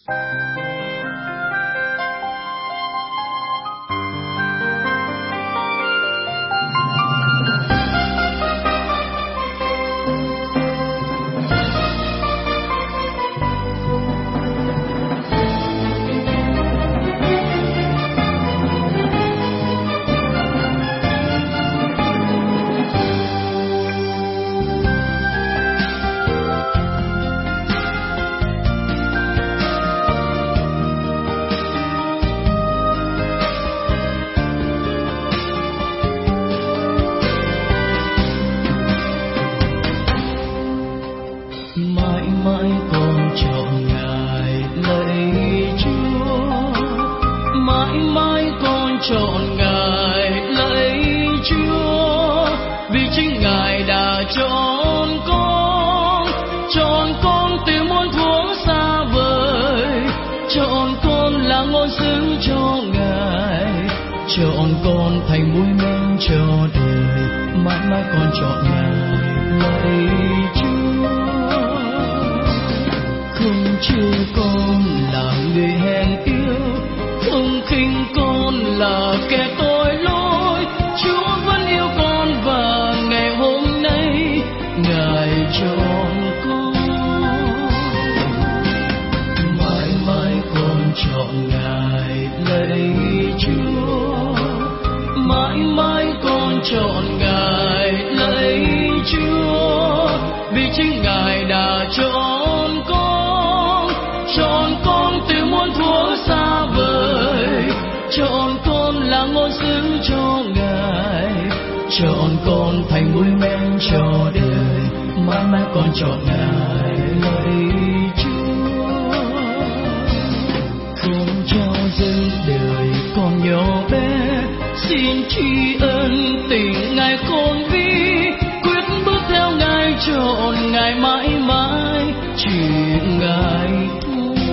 Chọn con thành mũi men cho đời, mãi mãi con chọn Ngài lạy Chúa. Không chê con là người hèn yếu, không khinh con là kẻ tội lỗi. Chúa vẫn yêu con và ngày hôm nay Ngài chọn con. Mãi mãi con chọn Ngài lạy Chúa. Mãi mãi con chọn Ngài lạy Chúa, vì chính Ngài đã chọn con từ muôn thuở xa vời, chọn con là ngôn sứ cho Ngài, chọn con thành mũi men cho đời, mãi mãi con chọn Ngài lạy Chúa. Không cho dâng đời con nhỏ bé, xin tri ân tình Ngài khôn vĩ, quyết bước theo Ngài, chọn Ngài mãi mãi, chỉ Ngài thôi.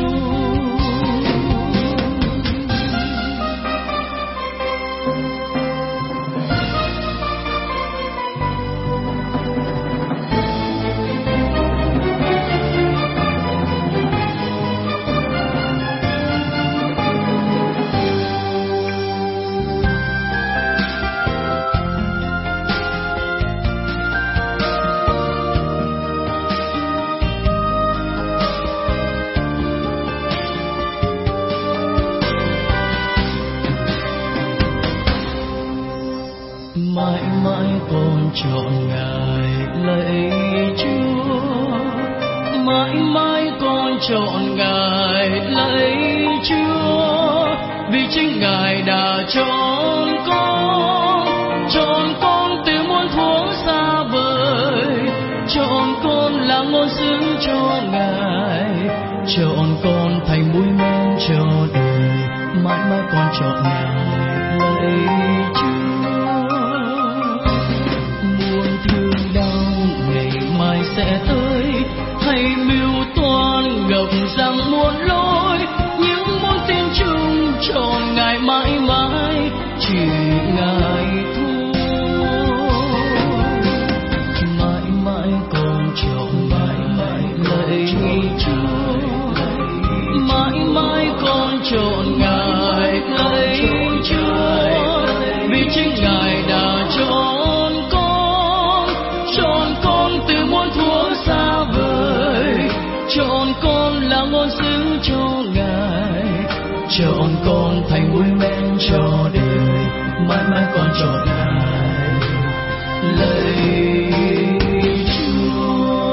Mãi mãi con chọn Ngài lạy Chúa, mãi mãi con chọn Ngài lạy Chúa, vì chính Ngài đã chọn con từ muôn thuở xa vời, chọn con là ngôn sứ cho Ngài, chọn con thành mũi men cho đời, mãi mãi con chọn Ngài lạy Chúa. Sẽ tới hay mưu toan ngập rằng muôn lối, những món tin chung chọn Ngài mãi mãi, chỉ Ngài thôi. Mãi mãi con chọn mãi mãi lạy Chúa, mãi mãi con chọn Ngài lạy Chúa, vì chính Ngài đã chọn con từ muôn thuở xa vời, chọn con là ngôn sứ cho Ngài, chọn con thành mũi men cho đời, mãi mãi con chọn Ngài lạy Chúa.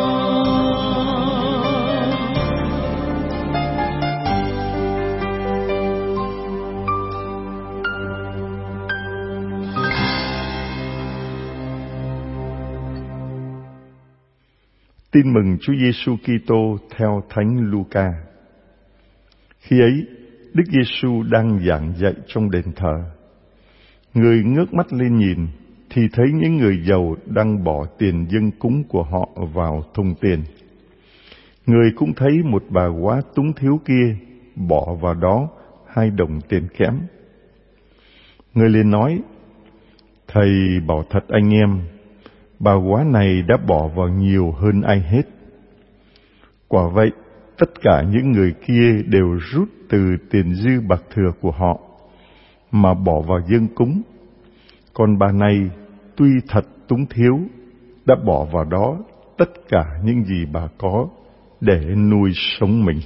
Tin mừng Chúa Giêsu Kitô theo Thánh Luca. Khi ấy, Đức Giêsu đang giảng dạy trong đền thờ. Người ngước mắt lên nhìn thì thấy những người giàu đang bỏ tiền dâng cúng của họ vào thùng tiền. Người cũng thấy một bà góa túng thiếu kia bỏ vào đó 2 đồng tiền kẽm. Người liền nói: Thầy bảo thật anh em, bà góa này đã bỏ vào nhiều hơn ai hết. Quả vậy, tất cả những người kia đều rút từ tiền dư bạc thừa của họ mà bỏ vào dâng cúng. Còn bà này tuy thật túng thiếu, đã bỏ vào đó tất cả những gì bà có để nuôi sống mình.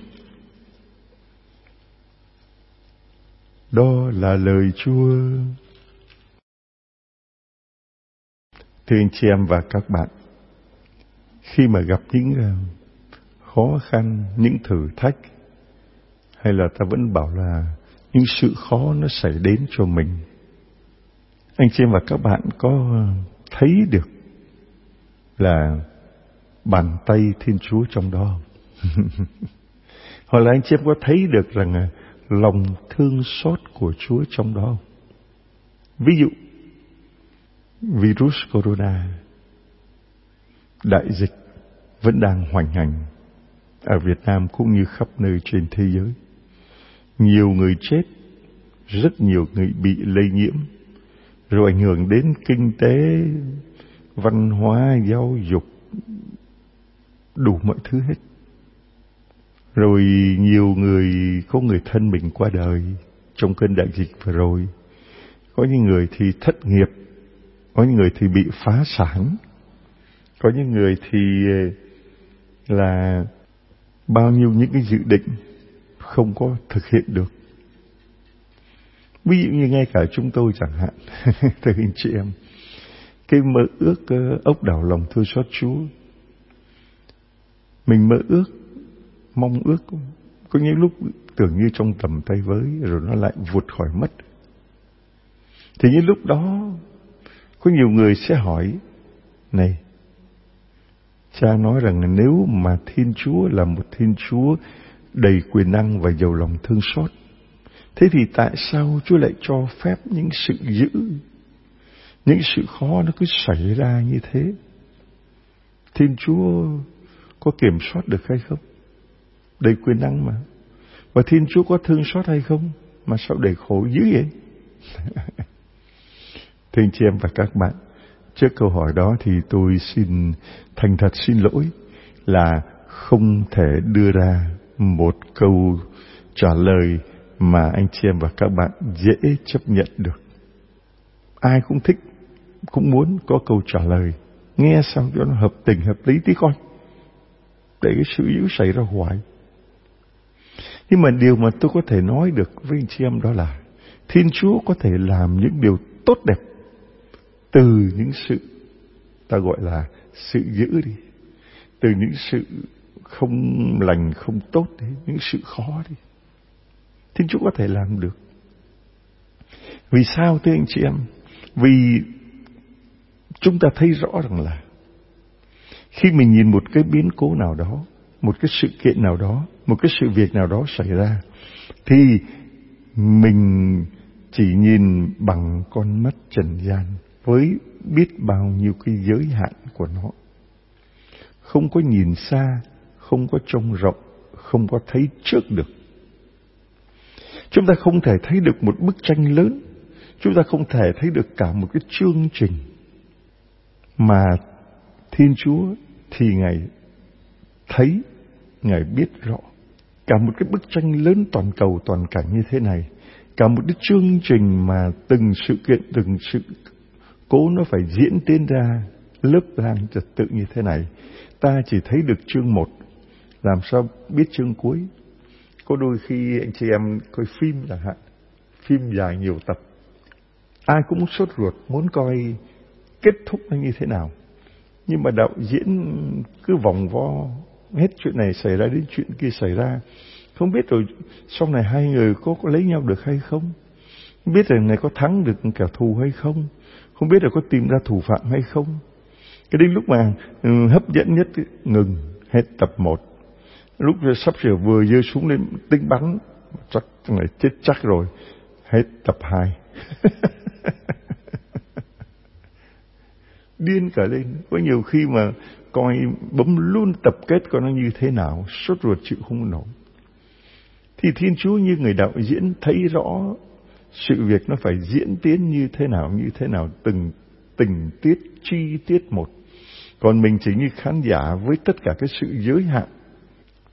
Đó là lời Chúa. Thưa anh chị em và các bạn, khi mà gặp những khó khăn, những thử thách, hay là ta vẫn bảo là những sự khó nó xảy đến cho mình, anh chị em và các bạn có thấy được là bàn tay Thiên Chúa trong đó không? Hoặc là anh chị em có thấy được rằng lòng thương xót của Chúa trong đó không? Ví dụ virus corona, đại dịch vẫn đang hoành hành ở Việt Nam cũng như khắp nơi trên thế giới. Nhiều người chết, rất nhiều người bị lây nhiễm, rồi ảnh hưởng đến kinh tế, văn hóa, giáo dục, đủ mọi thứ hết. Rồi nhiều người, có người thân mình qua đời trong cơn đại dịch vừa rồi. Có những người thì thất nghiệp, có những người thì bị phá sản, có những người thì là bao nhiêu những cái dự định không có thực hiện được. Ví dụ như ngay cả chúng tôi chẳng hạn, thưa anh chị em, cái mơ ước ốc đảo lòng thương xót Chúa, mình mơ ước, mong ước, có những lúc tưởng như trong tầm tay với, rồi nó lại vụt khỏi mất. Thì những lúc đó có nhiều người sẽ hỏi, này, cha nói rằng nếu mà Thiên Chúa là một Thiên Chúa đầy quyền năng và giàu lòng thương xót, thế thì tại sao Chúa lại cho phép những sự dữ, những sự khó nó cứ xảy ra như thế? Thiên Chúa có kiểm soát được hay không? Đầy quyền năng mà. Và Thiên Chúa có thương xót hay không? Mà sao đầy khổ dữ vậy? Thưa anh chị em và các bạn, trước câu hỏi đó thì tôi xin thành thật xin lỗi là không thể đưa ra một câu trả lời mà anh chị em và các bạn dễ chấp nhận được. Ai cũng thích, cũng muốn có câu trả lời, nghe sao cho nó hợp tình, hợp lý tí coi, để cái sự dữ xảy ra hoài. Nhưng mà điều mà tôi có thể nói được với anh chị em đó là Thiên Chúa có thể làm những điều tốt đẹp từ những sự, ta gọi là sự dữ đi, từ những sự không lành, không tốt đi, những sự khó đi. Thiên Chúa có thể làm được. Vì sao thưa anh chị em? Vì chúng ta thấy rõ rằng là khi mình nhìn một cái biến cố nào đó, một cái sự kiện nào đó, một cái sự việc nào đó xảy ra, thì mình chỉ nhìn bằng con mắt trần gian với biết bao nhiêu cái giới hạn của nó. Không có nhìn xa, không có trông rộng, không có thấy trước được. Chúng ta không thể thấy được một bức tranh lớn, chúng ta không thể thấy được cả một cái chương trình, mà Thiên Chúa thì Ngài thấy, Ngài biết rõ. Cả một cái bức tranh lớn toàn cầu, toàn cảnh như thế này, cả một cái chương trình mà từng sự kiện, từng sự cố nó phải diễn tiến ra, lớp lang trật tự như thế này, ta chỉ thấy được chương 1, làm sao biết chương cuối. Có đôi khi anh chị em coi phim chẳng hạn, phim dài nhiều tập, ai cũng sốt ruột muốn coi kết thúc nó như thế nào. Nhưng mà đạo diễn cứ vòng vo, hết chuyện này xảy ra đến chuyện kia xảy ra. Không biết rồi sau này hai người có lấy nhau được hay không? Không biết rằng này có thắng được kẻ thù hay không? Không biết là có tìm ra thủ phạm hay không? Cái đến lúc mà hấp dẫn nhất, ngừng, hết tập 1. Lúc sắp sửa vừa giơ súng lên tính bắn, chắc này chết chắc rồi, hết tập 2. Điên cả lên. Có nhiều khi mà coi bấm luôn tập kết coi nó như thế nào, sốt ruột chịu không nổi. Thì Thiên Chúa như người đạo diễn thấy rõ sự việc nó phải diễn tiến như thế nào, từng tình tiết chi tiết một. Còn mình chỉ như khán giả với tất cả cái sự giới hạn,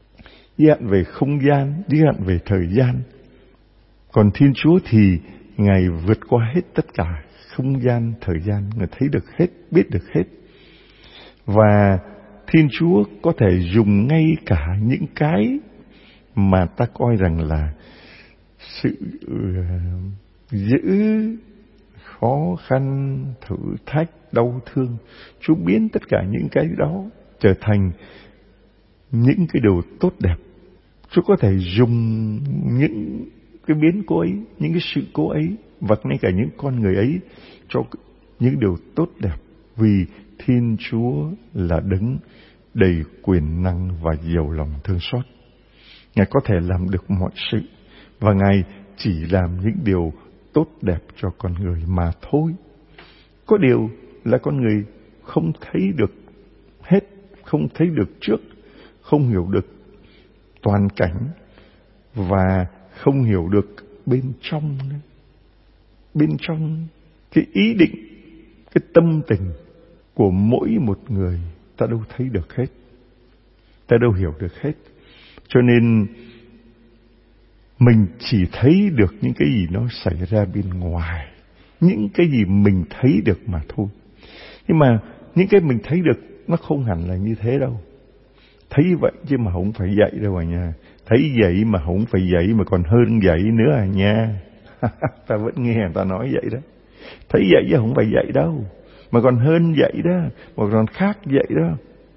giới hạn về không gian, giới hạn về thời gian. Còn Thiên Chúa thì Ngài vượt qua hết tất cả không gian, thời gian. Ngài thấy được hết, biết được hết. Và Thiên Chúa có thể dùng ngay cả những cái mà ta coi rằng là sự dữ, khó khăn, thử thách, đau thương. Chúa biến tất cả những cái đó trở thành những cái điều tốt đẹp. Chúa có thể dùng những cái biến cố ấy, những cái sự cố ấy và ngay cả những con người ấy cho những điều tốt đẹp. Vì Thiên Chúa là đấng đầy quyền năng và giàu lòng thương xót. Ngài có thể làm được mọi sự và Ngài chỉ làm những điều tốt đẹp cho con người mà thôi. Có điều là con người không thấy được hết, không thấy được trước, không hiểu được toàn cảnh và không hiểu được bên trong. Bên trong cái ý định, cái tâm tình của mỗi một người ta đâu thấy được hết, ta đâu hiểu được hết. Cho nên mình chỉ thấy được những cái gì nó xảy ra bên ngoài, những cái gì mình thấy được mà thôi. Nhưng mà những cái mình thấy được nó không hẳn là như thế đâu. Thấy vậy chứ mà không phải vậy đâu à nha. Thấy vậy mà không phải vậy, mà còn hơn vậy nữa à nha. Ta vẫn nghe người ta nói vậy đó. Thấy vậy chứ không phải vậy đâu, mà còn hơn vậy đó, mà còn khác vậy đó.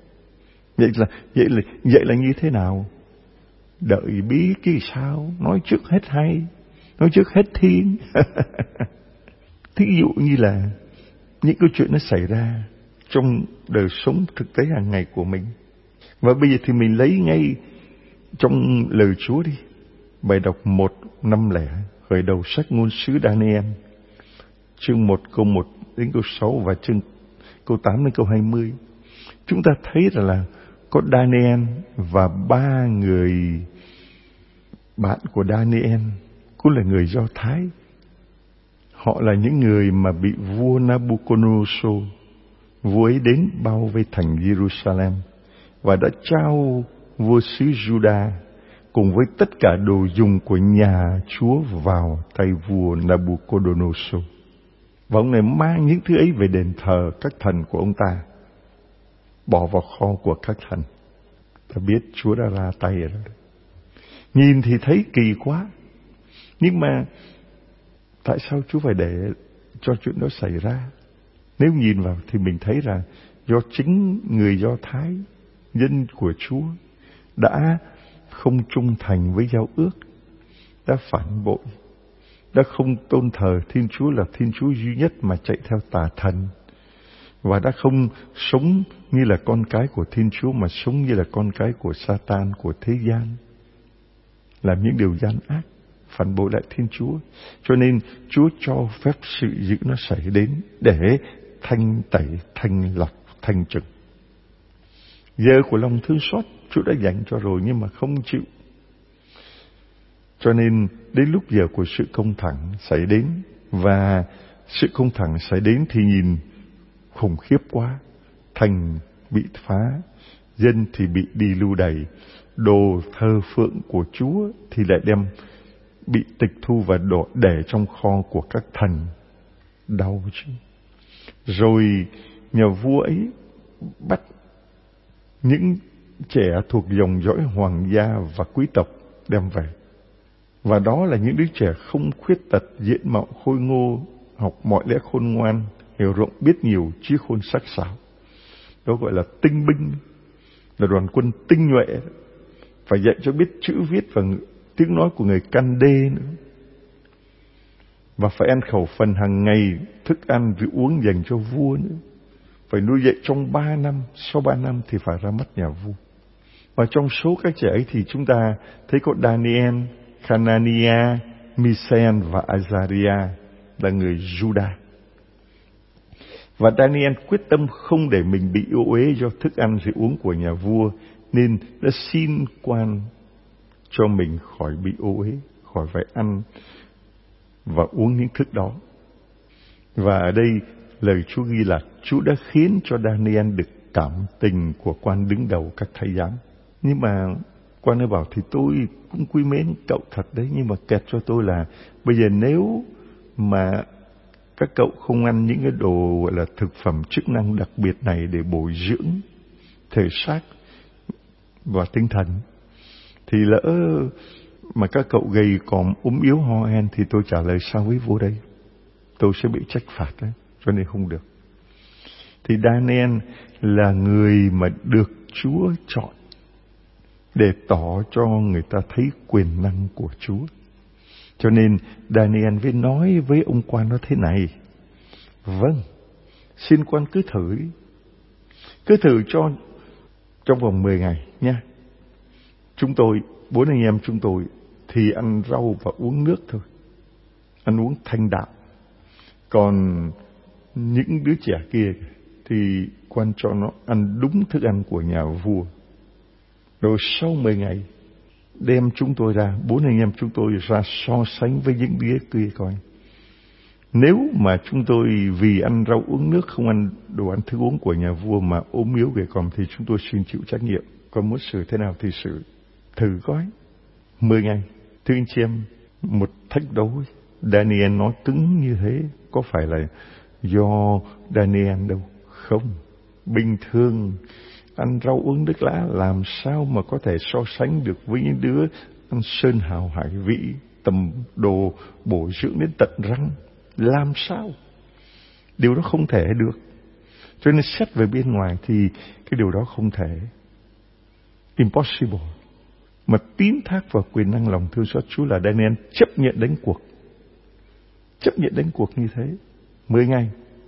Vậy là như thế nào? Đợi biết chứ sao, nói trước hết hay, nói trước hết thiên. Thí dụ như là những câu chuyện nó xảy ra trong đời sống thực tế hàng ngày của mình. Và bây giờ thì mình lấy ngay trong lời Chúa đi. Bài đọc 1:5 khởi đầu sách ngôn sứ Daniel, chương 1 câu 1 đến câu 6 và chương câu 8 đến câu 20. Chúng ta thấy là có Daniel và 3 người bạn của Daniel cũng là người Do Thái. Họ là những người mà bị vua Nabucodonosor, vua ấy đến bao vây thành Jerusalem và đã trao vua xứ Juda cùng với tất cả đồ dùng của nhà Chúa vào tay vua Nabucodonosor. Và ông này mang những thứ ấy về đền thờ các thần của ông ta, bỏ vào kho của các thần. Ta biết Chúa đã ra tay rồi đó. Nhìn thì thấy kỳ quá, nhưng mà tại sao Chúa phải để cho chuyện đó xảy ra? Nếu nhìn vào thì mình thấy là do chính người Do Thái, dân của Chúa, đã không trung thành với giao ước, đã phản bội, đã không tôn thờ Thiên Chúa là Thiên Chúa duy nhất mà chạy theo tà thần, và đã không sống như là con cái của Thiên Chúa mà sống như là con cái của Satan, của thế gian, làm những điều gian ác, phản bội lại Thiên Chúa. Cho nên Chúa cho phép sự dữ nó xảy đến để thanh tẩy, thanh lọc, thanh trừng. Giờ của lòng thương xót Chúa đã dành cho rồi, nhưng mà không chịu. Cho nên đến lúc giờ của sự công thẳng xảy đến, và sự công thẳng xảy đến thì nhìn khủng khiếp quá. Thành bị phá, dân thì bị đi lưu đày, đồ thờ phượng của Chúa thì lại đem bị tịch thu và để trong kho của các thần. Đau chứ. Rồi nhà vua ấy bắt những trẻ thuộc dòng dõi hoàng gia và quý tộc đem về. Và đó là những đứa trẻ không khuyết tật, diện mạo khôi ngô, học mọi lẽ khôn ngoan, hiểu rộng biết nhiều, trí khôn sắc sảo. Đó gọi là tinh binh, là đoàn quân tinh nhuệ, phải dạy cho biết chữ viết và tiếng nói của người Cande nữa. Và phải ăn khẩu phần hàng ngày, thức ăn rượu uống dành cho vua nữa. Phải nuôi dạy trong 3 năm, sau 3 năm thì phải ra mắt nhà vua. Và trong số các trẻ ấy thì chúng ta thấy có Daniel, Hananiah, Misael và Azariah là người Juda. Và Daniel quyết tâm không để mình bị ô uế do thức ăn rượu uống của nhà vua, nên đã xin quan cho mình khỏi bị ô uế, khỏi phải ăn và uống những thức đó. Và ở đây lời Chúa ghi là Chúa đã khiến cho Daniel được cảm tình của quan đứng đầu các thầy giám. Nhưng mà Quan ấy bảo thì tôi cũng quý mến cậu thật đấy, nhưng mà kẹt cho tôi là bây giờ nếu mà các cậu không ăn những cái đồ gọi là thực phẩm chức năng đặc biệt này để bồi dưỡng thể xác và tinh thần, thì lỡ mà các cậu gầy còm ốm yếu ho hen thì tôi trả lời sao với vua đây? Tôi sẽ bị trách phạt đấy, cho nên không được. Thì Daniel là người mà được Chúa chọn để tỏ cho người ta thấy quyền năng của Chúa. Cho nên Daniel mới nói với ông quan nó thế này: vâng, xin quan cứ thử đi. Cứ thử cho trong vòng 10 ngày nha. Chúng tôi, 4 anh em chúng tôi thì ăn rau và uống nước thôi, ăn uống thanh đạm. Còn những đứa trẻ kia thì quan cho nó ăn đúng thức ăn của nhà vua. Rồi sau 10 ngày đem chúng tôi ra, 4 anh em chúng tôi ra so sánh với những đứa kia coi. Nếu mà chúng tôi vì ăn rau uống nước, không ăn đồ ăn thức uống của nhà vua mà ốm yếu gầy còm thì chúng tôi xin chịu trách nhiệm. Còn muốn xử thế nào thì xử. Thử coi. 10 ngày. Thưa anh chị em, một thách đấu Daniel nói cứng như thế có phải là do Daniel đâu. Không. Bình thường ăn rau uống nước lã làm sao mà có thể so sánh được với những đứa ăn sơn hào hải vị, tầm đồ bổ dưỡng đến tận răng. Làm sao? Điều đó không thể được. Cho nên xét về bên ngoài thì cái điều đó không thể. Impossible. Mà tín thác vào quyền năng lòng thương xót Chúa là Daniel chấp nhận đánh cuộc. Chấp nhận đánh cuộc như thế 10 ngày.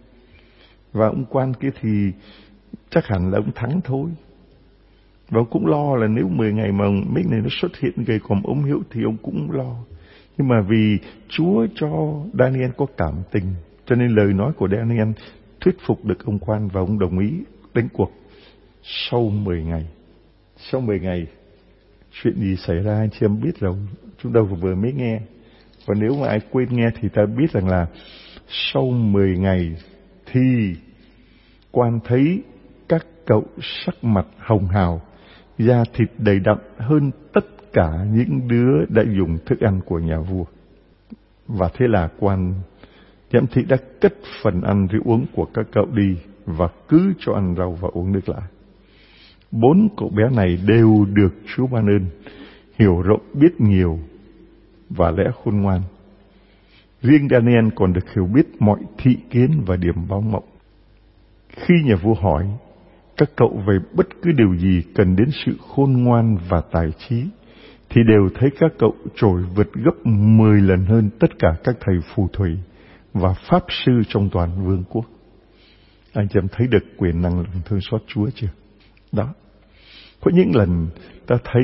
Và ông quan kia thì chắc hẳn là ông thắng thôi. Và ông cũng lo là nếu 10 ngày mà mấy này nó xuất hiện gầy còm ốm yếu thì ông cũng lo. Nhưng mà vì Chúa cho Daniel có cảm tình, cho nên lời nói của Daniel thuyết phục được ông quan và ông đồng ý đánh cuộc. Sau 10 ngày. Sau 10 ngày, chuyện gì xảy ra anh chị em biết rồi. Chúng ta vừa mới nghe. Và nếu mà ai quên nghe thì ta biết rằng là sau 10 ngày thì quan thấy các cậu sắc mặt hồng hào, da thịt đầy đặn hơn tất cả những đứa đã dùng thức ăn của nhà vua. Và thế là quan giám thị đã cất phần ăn rượu uống của các cậu đi và cứ cho ăn rau và uống nước lã. 4 cậu bé này đều được Chúa ban ơn, hiểu rộng biết nhiều và lẽ khôn ngoan. Riêng Daniel còn được hiểu biết mọi thị kiến và điểm báo mộng. Khi nhà vua hỏi các cậu về bất cứ điều gì cần đến sự khôn ngoan và tài trí, thì đều thấy các cậu trội vượt gấp 10 lần hơn tất cả các thầy phù thủy và pháp sư trong toàn vương quốc. Anh chị em thấy được quyền năng lòng thương xót Chúa chưa? Đó. Có những lần ta thấy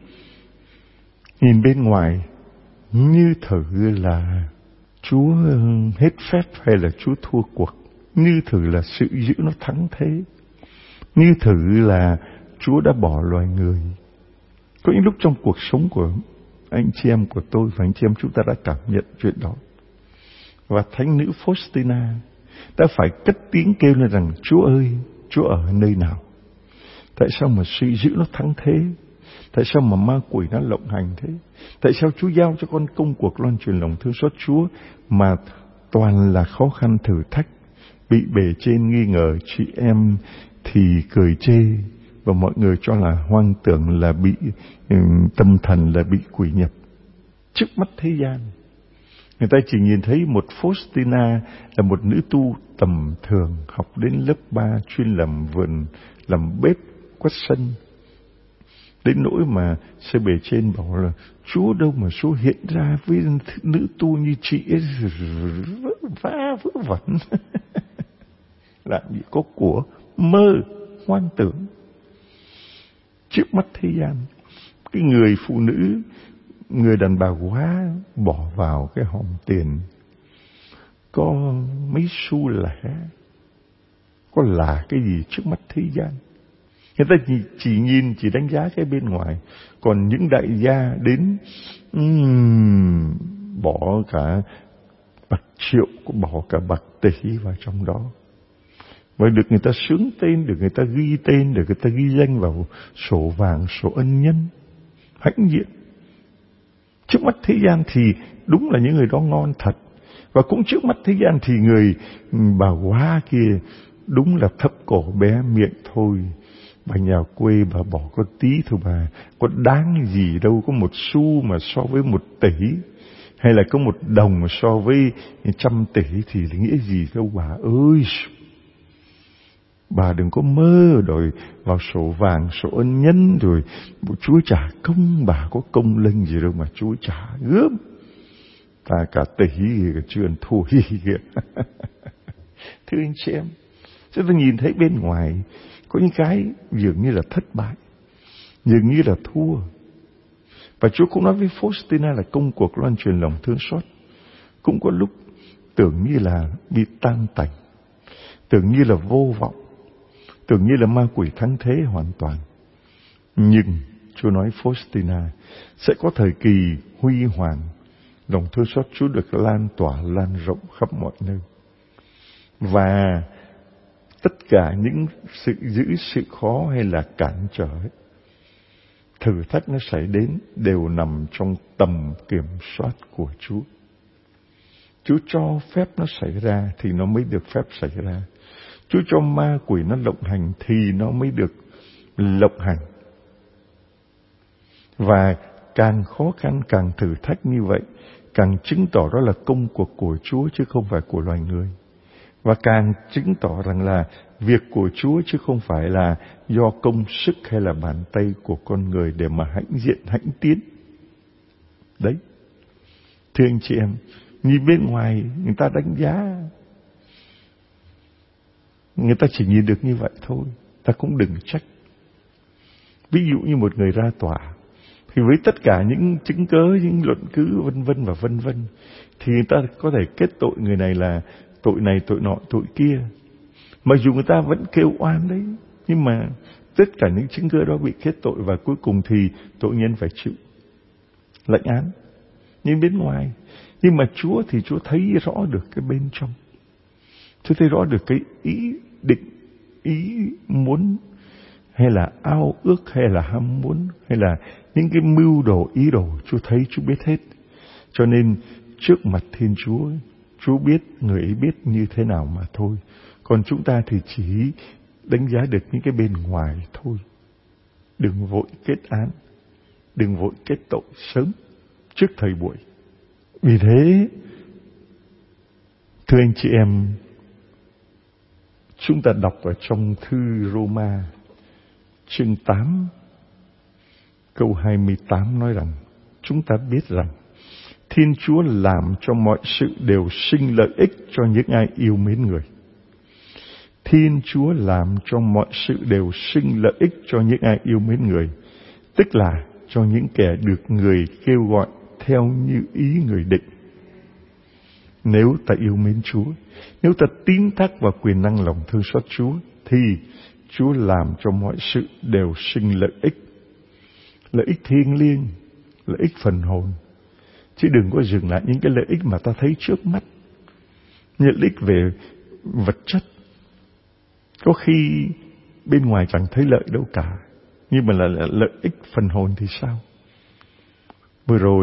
nhìn bên ngoài như thử là Chúa hết phép hay là Chúa thua cuộc. Như thử là sự dữ nó thắng thế. Như thử là Chúa đã bỏ loài người. Có những lúc trong cuộc sống của anh chị em của tôi và anh chị em chúng ta đã cảm nhận chuyện đó. Và thánh nữ Faustina đã phải cất tiếng kêu lên rằng: Chúa ơi, Chúa ở nơi nào? Tại sao mà sự dữ nó thắng thế? Tại sao mà ma quỷ nó lộng hành thế? Tại sao Chúa giao cho con công cuộc loan truyền lòng thương xót Chúa mà toàn là khó khăn thử thách? Bị bề trên nghi ngờ, chị em thì cười chê, và mọi người cho là hoang tưởng, là bị tâm thần, là bị quỷ nhập. Trước mắt thế gian, người ta chỉ nhìn thấy một Faustina là một nữ tu tầm thường, học đến lớp 3, chuyên làm vườn, làm bếp, quét sân. Đến nỗi mà sư bề trên bảo là Chúa đâu mà Chúa hiện ra với nữ tu như chị ấy, vớ vẩn. Làm gì có của, mơ, hoang tưởng. Trước mắt thế gian, cái người phụ nữ, người đàn bà quá bỏ vào cái hòm tiền có mấy xu lẻ, có là cái gì trước mắt thế gian. Người ta chỉ đánh giá cái bên ngoài. Còn những đại gia đến bỏ cả bạc triệu, bỏ cả bạc tỷ vào trong đó. Và được người ta xướng tên, được người ta ghi tên, được người ta ghi danh vào sổ vàng, sổ ân nhân. hãnh diện. Trước mắt thế gian thì đúng là những người đó ngon thật. Và cũng trước mắt thế gian thì người bà quá kia đúng là thấp cổ bé miệng thôi. Bà nhà quê bà bỏ có tí thôi bà, có đáng gì đâu, có 1 xu mà so với 1 tỷ, hay là có 1 đồng mà so với 100 tỷ thì nghĩa gì đâu bà ơi. Bà đừng có mơ rồi vào sổ vàng, sổ ân nhân rồi Chúa trả công, bà có công lênh gì đâu mà Chúa trả gớm. Ta cả tỷ cả chưa ăn thua gì kìa. Thưa anh chị em, chúng ta nhìn thấy bên ngoài có những cái dường như là thất bại, dường như là thua. Và Chúa cũng nói với Faustina là công cuộc loan truyền lòng thương xót cũng có lúc tưởng như là bị tan tành, tưởng như là vô vọng, tưởng như là ma quỷ thắng thế hoàn toàn. Nhưng Chúa nói Faustina sẽ có thời kỳ huy hoàng, lòng thương xót Chúa được lan tỏa, lan rộng khắp mọi nơi. Và tất cả những sự giữ sự khó hay là cản trở, thử thách nó xảy đến đều nằm trong tầm kiểm soát của Chúa. Chúa cho phép nó xảy ra thì nó mới được phép xảy ra. Chúa cho ma quỷ nó lộng hành thì nó mới được lộng hành. Và càng khó khăn, càng thử thách như vậy, càng chứng tỏ đó là công cuộc của Chúa chứ không phải của loài người. Và càng chứng tỏ rằng là việc của Chúa chứ không phải là do công sức hay là bàn tay của con người để mà hãnh diện, hãnh tiến. Đấy. Thưa anh chị em, nhìn bên ngoài người ta đánh giá, người ta chỉ nhìn được như vậy thôi, ta cũng đừng trách. Ví dụ như một người ra tòa, thì với tất cả những chứng cớ, những luận cứ vân vân và vân vân, thì người ta có thể kết tội người này là tội này, tội nọ, tội kia. Mặc dù người ta vẫn kêu oan đấy, nhưng mà tất cả những chứng cứ đó bị kết tội và cuối cùng thì tội nhân phải chịu lãnh án. Nhưng bên ngoài, nhưng mà Chúa thì Chúa thấy rõ được cái bên trong. Chúa thấy rõ được cái ý định, ý muốn, hay là ao ước, hay là ham muốn, hay là những cái mưu đồ, ý đồ, Chúa thấy, Chúa biết hết. Cho nên trước mặt Thiên Chúa, Chúa biết, người ấy biết như thế nào mà thôi. Còn chúng ta thì chỉ đánh giá được những cái bên ngoài thôi. Đừng vội kết án, đừng vội kết tội sớm trước thời buổi. Vì thế, thưa anh chị em, chúng ta đọc ở trong thư Roma chương 8 câu 28 nói rằng, chúng ta biết rằng Thiên Chúa làm cho mọi sự đều sinh lợi ích cho những ai yêu mến người. Thiên Chúa làm cho mọi sự đều sinh lợi ích cho những ai yêu mến người, tức là cho những kẻ được người kêu gọi theo như ý người định. Nếu ta yêu mến Chúa, nếu ta tín thác vào quyền năng lòng thương xót Chúa, thì Chúa làm cho mọi sự đều sinh lợi ích. Lợi ích thiêng liêng, lợi ích phần hồn. Chứ đừng có dừng lại những cái lợi ích mà ta thấy trước mắt. Lợi ích về vật chất, có khi bên ngoài chẳng thấy lợi đâu cả, nhưng mà là lợi ích phần hồn thì sao? Vừa rồi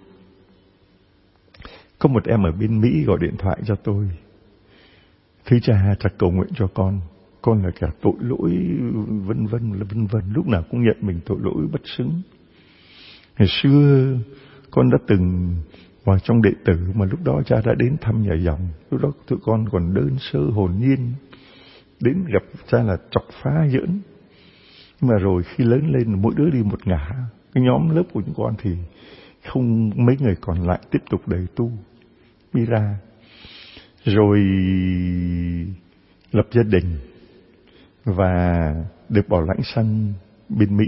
có một em ở bên Mỹ gọi điện thoại cho tôi. Thưa cha cầu nguyện cho con là kẻ tội lỗi vân vân, lúc nào cũng nhận mình tội lỗi bất xứng. Ngày xưa con đã từng vào trong đệ tử, mà lúc đó cha đã đến thăm nhà dòng. Lúc đó tụi con còn đơn sơ hồn nhiên, đến gặp cha là chọc phá giỡn. Nhưng mà rồi khi lớn lên, mỗi đứa đi một ngả. Cái nhóm lớp của chúng con thì không mấy người còn lại tiếp tục đời tu, đi ra rồi lập gia đình và được bảo lãnh sang bên Mỹ.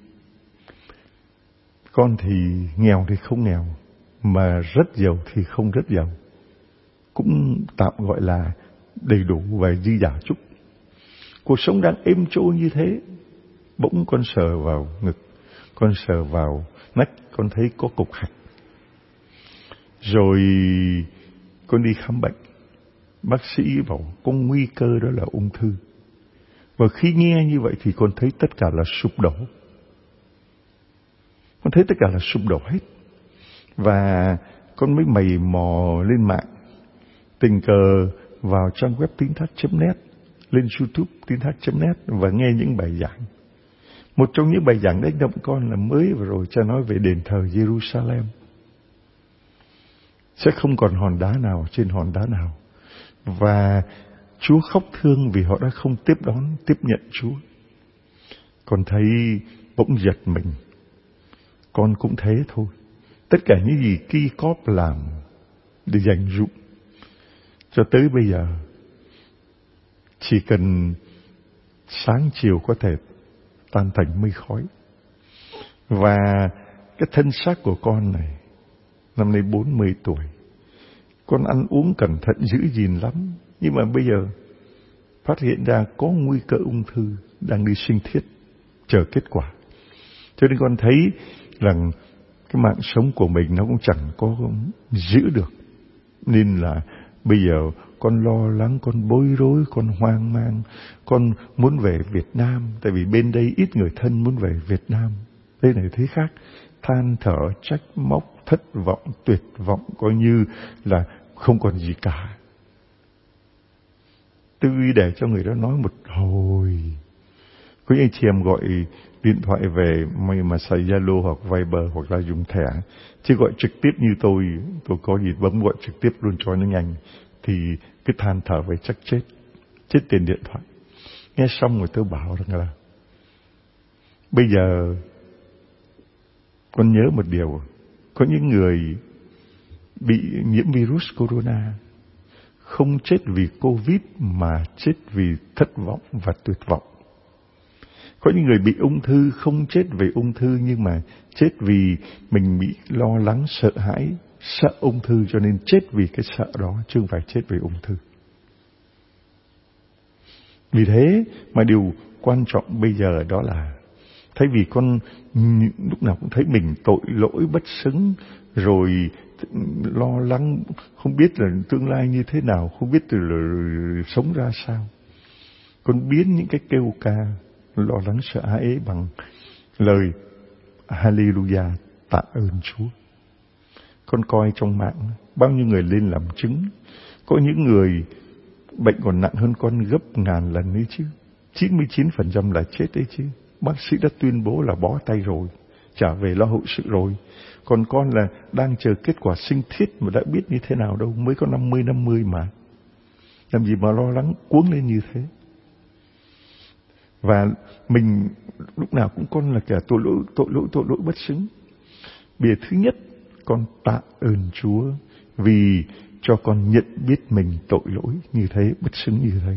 Con thì nghèo thì không nghèo, mà rất giàu thì không rất giàu, cũng tạm gọi là đầy đủ và dư dả chút. Cuộc sống đang êm trôi như thế, bỗng con sờ vào ngực, con sờ vào nách, con thấy có cục hạch. Rồi con đi khám bệnh, bác sĩ bảo có nguy cơ đó là ung thư. Và khi nghe như vậy thì con thấy tất cả là sụp đổ. Con thấy tất cả là sụp đổ hết. Và con mới mày mò lên mạng, tình cờ vào trang web Tín Thác.net, lên YouTube Tín Thác.net và nghe những bài giảng. Một trong những bài giảng đánh động con là mới vừa rồi cha nói về đền thờ Jerusalem. Sẽ không còn hòn đá nào trên hòn đá nào. Và Chúa khóc thương vì họ đã không tiếp nhận Chúa. Con thấy bỗng giật mình. Con cũng thế thôi. Tất cả những gì Ki Cóp làm để dành dụm cho tới bây giờ, chỉ cần sáng chiều có thể tan thành mây khói. Và cái thân xác của con này, năm nay 40 tuổi, con ăn uống cẩn thận giữ gìn lắm, nhưng mà bây giờ phát hiện ra có nguy cơ ung thư đang đi sinh thiết, chờ kết quả. Cho nên con thấy rằng cái mạng sống của mình nó cũng chẳng có giữ được. Nên là bây giờ con lo lắng, con bối rối, con hoang mang. Con muốn về Việt Nam, tại vì bên đây ít người thân muốn về Việt Nam. Đây này thế khác, than thở, trách móc, thất vọng, tuyệt vọng, coi như là không còn gì cả. Tôi để cho người đó nói một hồi. Có những chị em gọi điện thoại về mà xài Zalo hoặc Viber hoặc là dùng thẻ, chứ gọi trực tiếp như tôi có gì bấm gọi trực tiếp luôn cho nó nhanh, thì cứ than thở về chắc chết tiền điện thoại. Nghe xong rồi tôi bảo rằng là bây giờ con nhớ một điều, có những người bị nhiễm virus corona không chết vì Covid mà chết vì thất vọng và tuyệt vọng. Có những người bị ung thư không chết về ung thư, nhưng mà chết vì mình bị lo lắng, sợ hãi, sợ ung thư cho nên chết vì cái sợ đó, chứ không phải chết vì ung thư. Vì thế mà điều quan trọng bây giờ đó là thay vì con lúc nào cũng thấy mình tội lỗi bất xứng, rồi lo lắng không biết là tương lai như thế nào, không biết là sống ra sao, con biến những cái kêu ca lo lắng sợ hãi ấy bằng lời Hallelujah, tạ ơn Chúa. Con coi trong mạng bao nhiêu người lên làm chứng, có những người bệnh còn nặng hơn con gấp ngàn lần ấy chứ, 99% là chết đấy chứ. Bác sĩ đã tuyên bố là bó tay rồi, trả về lo hậu sự rồi. Còn con là đang chờ kết quả sinh thiết mà đã biết như thế nào đâu, mới có 50 mà. Làm gì mà lo lắng cuống lên như thế. Và mình lúc nào cũng con là kẻ tội lỗi bất xứng. Bây giờ thứ nhất, con tạ ơn Chúa vì cho con nhận biết mình tội lỗi như thế, bất xứng như thế.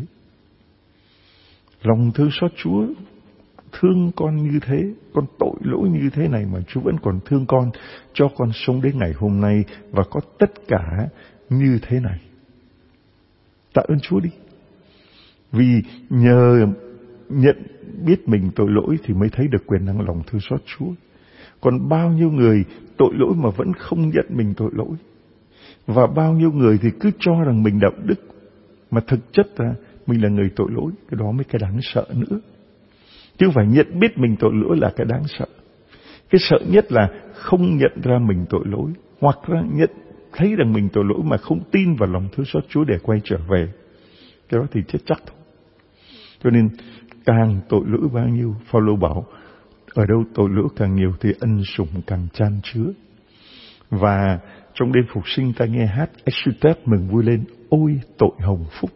Lòng thương xót Chúa thương con như thế, con tội lỗi như thế này mà Chúa vẫn còn thương con, cho con sống đến ngày hôm nay và có tất cả như thế này. Tạ ơn Chúa đi. Vì nhờ nhận biết mình tội lỗi thì mới thấy được quyền năng lòng thương xót Chúa. Còn bao nhiêu người tội lỗi mà vẫn không nhận mình tội lỗi. Và bao nhiêu người thì cứ cho rằng mình đạo đức, mà thực chất là mình là người tội lỗi. Cái đó mới cái đáng sợ nữa. Chứ không phải nhận biết mình tội lỗi là cái đáng sợ. Cái sợ nhất là không nhận ra mình tội lỗi, hoặc là nhận thấy rằng mình tội lỗi mà không tin vào lòng thương xót Chúa để quay trở về. Cái đó thì chết chắc thôi. Cho nên càng tội lỗi bao nhiêu, Phaolô bảo ở đâu tội lỗi càng nhiều thì ân sủng càng chan chứa. Và trong đêm phục sinh ta nghe hát Exultet mừng vui lên, ôi tội hồng phúc.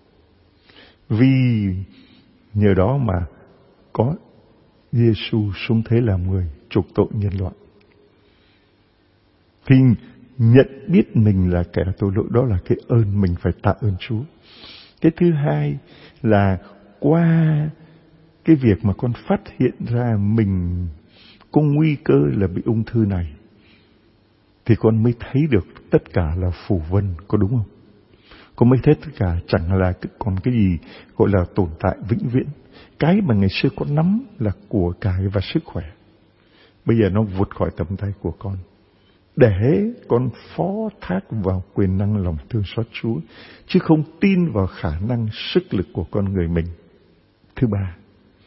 Vì nhờ đó mà có Giêsu xuống thế làm người chuộc tội nhân loại. Thì nhận biết mình là kẻ tội lỗi, đó là cái ơn mình phải tạ ơn Chúa. Cái thứ hai là qua cái việc mà con phát hiện ra mình có nguy cơ là bị ung thư này, thì con mới thấy được tất cả là phù vân, có đúng không? Con mới thấy tất cả chẳng là còn cái gì gọi là tồn tại vĩnh viễn. Cái mà ngày xưa con nắm là của cải và sức khỏe, bây giờ nó vụt khỏi tầm tay của con, để con phó thác vào quyền năng lòng thương xót Chúa, chứ không tin vào khả năng sức lực của con người mình. Thứ ba,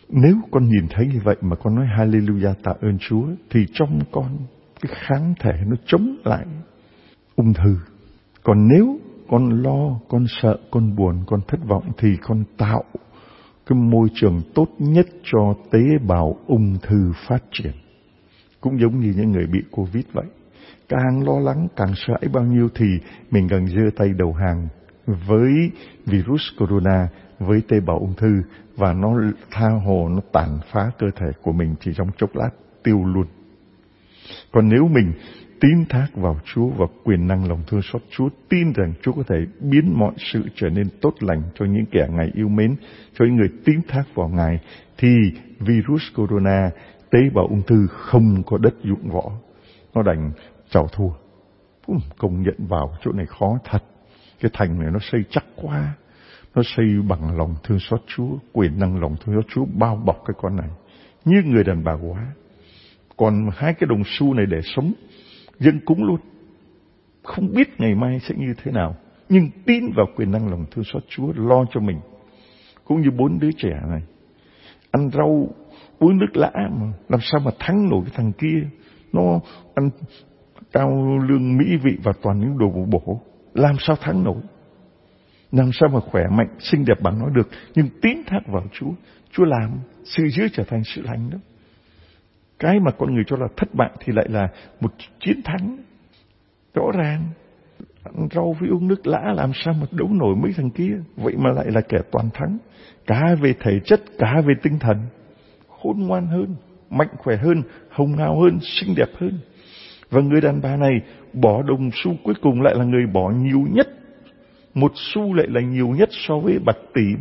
Nếu con nhìn thấy như vậy mà con nói Hallelujah tạ ơn Chúa, thì trong con cái kháng thể nó chống lại ung thư. Còn nếu con lo, con sợ, con buồn, con thất vọng, thì con tạo cái môi trường tốt nhất cho tế bào ung thư phát triển. Cũng giống như những người bị Covid vậy. Càng lo lắng, càng sợ hãi bao nhiêu thì mình càng giơ tay đầu hàng với virus corona, với tế bào ung thư, và nó tha hồ, nó tàn phá cơ thể của mình chỉ trong chốc lát, tiêu luôn. Còn nếu mình tín thác vào Chúa và quyền năng lòng thương xót Chúa, tin rằng Chúa có thể biến mọi sự trở nên tốt lành cho những kẻ Ngài yêu mến, cho những người tín thác vào Ngài, thì virus corona, tế bào ung thư không có đất dụng võ. Nó đành chào thua. Công nhận vào chỗ này khó thật. Cái thành này nó xây chắc quá. Nó xây bằng lòng thương xót Chúa, quyền năng lòng thương xót Chúa bao bọc cái con này. Như người đàn bà quá. Còn 2 cái đồng xu này để sống, dâng cúng luôn. Không biết ngày mai sẽ như thế nào, nhưng tin vào quyền năng lòng thương xót Chúa, lo cho mình. Cũng như 4 đứa trẻ này, ăn rau, uống nước lã mà làm sao mà thắng nổi cái thằng kia. Nó ăn cao lương mỹ vị và toàn những đồ bổ, làm sao thắng nổi. Làm sao mà khỏe mạnh, xinh đẹp bằng nó được. Nhưng tín thác vào Chúa, Chúa làm sự dữ trở thành sự lành đó. Cái mà con người cho là thất bại thì lại là một chiến thắng. Rõ ràng, ăn rau với uống nước lã làm sao mà đấu nổi mấy thằng kia. Vậy mà lại là kẻ toàn thắng. Cả về thể chất, cả về tinh thần. Khôn ngoan hơn, mạnh khỏe hơn, hồng hào hơn, xinh đẹp hơn. Và người đàn bà này bỏ đồng xu cuối cùng lại là người bỏ nhiều nhất. 1 xu lại là nhiều nhất so với bạc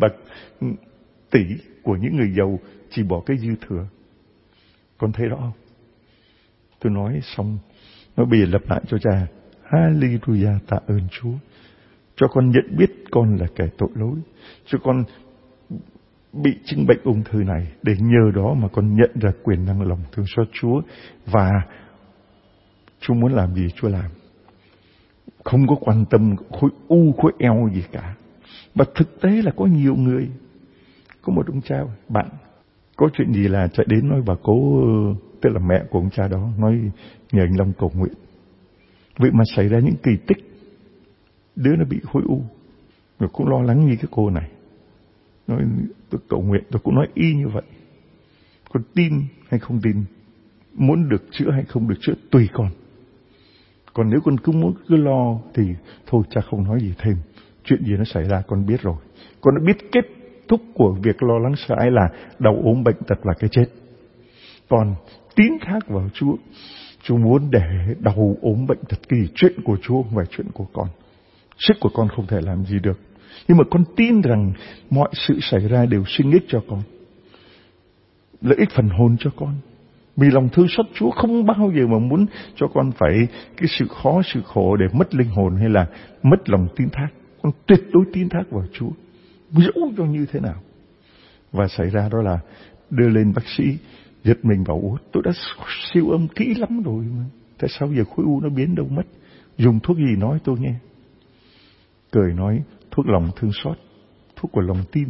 tỷ của những người giàu, chỉ bỏ cái dư thừa. Con thấy rõ không? Tôi nói xong, nó bây giờ lặp lại cho cha. Hallelujah tạ ơn Chúa. Cho con nhận biết con là kẻ tội lỗi. Cho con bị chứng bệnh ung thư này, để nhờ đó mà con nhận ra quyền năng lòng thương xót Chúa. Và Chúa muốn làm gì Chúa làm. Không có quan tâm khối u, khối eo gì cả. Và thực tế là có nhiều người. Có một ông cha, bạn có chuyện gì là chạy đến nói bà cố, tức là mẹ của ông cha đó, nói nhờ anh Long cầu nguyện. Vậy mà xảy ra những kỳ tích. Đứa nó bị khối u, rồi cũng lo lắng như cái cô này. Nói tôi cầu nguyện, tôi cũng nói y như vậy. Con tin hay không tin, muốn được chữa hay không được chữa tùy con. Còn nếu con cứ lo thì thôi cha không nói gì thêm. Chuyện gì nó xảy ra con biết rồi. Con đã biết kết thúc của việc lo lắng sợ hãi là đau ốm bệnh tật là cái chết. Còn tín thác vào Chúa, Chúa muốn để đau ốm bệnh tật kỳ, chuyện của Chúa không phải chuyện của con. Sức của con không thể làm gì được. Nhưng mà con tin rằng mọi sự xảy ra đều sinh ích cho con, lợi ích phần hồn cho con. Vì lòng thương xót Chúa không bao giờ mà muốn cho con phải cái sự khó, sự khổ để mất linh hồn hay là mất lòng tín thác. Con tuyệt đối tín thác vào Chúa, dẫu cho như thế nào. Và xảy ra đó là đưa lên bác sĩ, giật mình bảo tôi đã siêu âm kỹ lắm rồi mà. Tại sao giờ khối u nó biến đâu mất? Dùng thuốc gì nói tôi nghe. Cười nói thuốc lòng thương xót, thuốc của lòng tin.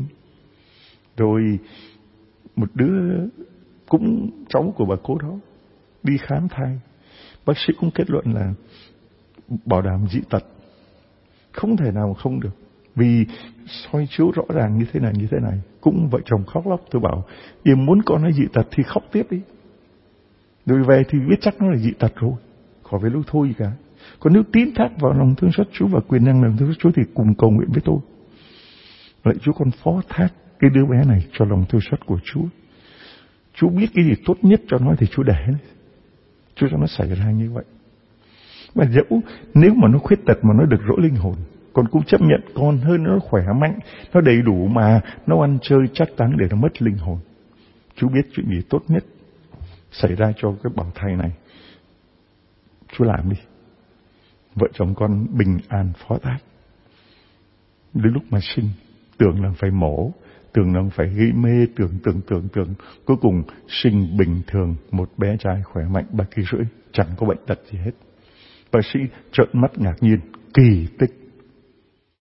Rồi một đứa cũng cháu của bà cố đó đi khám thai, bác sĩ cũng kết luận là bảo đảm dị tật, không thể nào không được. Vì soi chiếu rõ ràng như thế này. Cũng vợ chồng khóc lóc. Tôi bảo em muốn con nó dị tật thì khóc tiếp đi, rồi về thì biết chắc nó là dị tật rồi, khỏi phải lúc thôi gì cả. Còn nếu tín thác vào lòng thương xót Chúa và quyền năng lòng thương xót Chúa thì cùng cầu nguyện với tôi. Vậy Chúa con phó thác cái đứa bé này cho lòng thương xót của Chúa. Chúa biết cái gì tốt nhất cho nó thì Chúa để, Chúa cho nó xảy ra như vậy. Và dẫu nếu mà nó khuyết tật mà nó được rỗi linh hồn, con cũng chấp nhận con hơn nó khỏe mạnh, nó đầy đủ mà nó ăn chơi chắc táng để nó mất linh hồn. Chúa biết chuyện gì tốt nhất xảy ra cho cái bào thai này, Chúa làm đi. Vợ chồng con bình an phó thác. Đến lúc mà sinh, tưởng là phải mổ, tưởng là phải gây mê, tưởng. Cuối cùng sinh bình thường, một bé trai khỏe mạnh 3,5 kg, chẳng có bệnh tật gì hết. Bác sĩ trợn mắt ngạc nhiên, kỳ tích.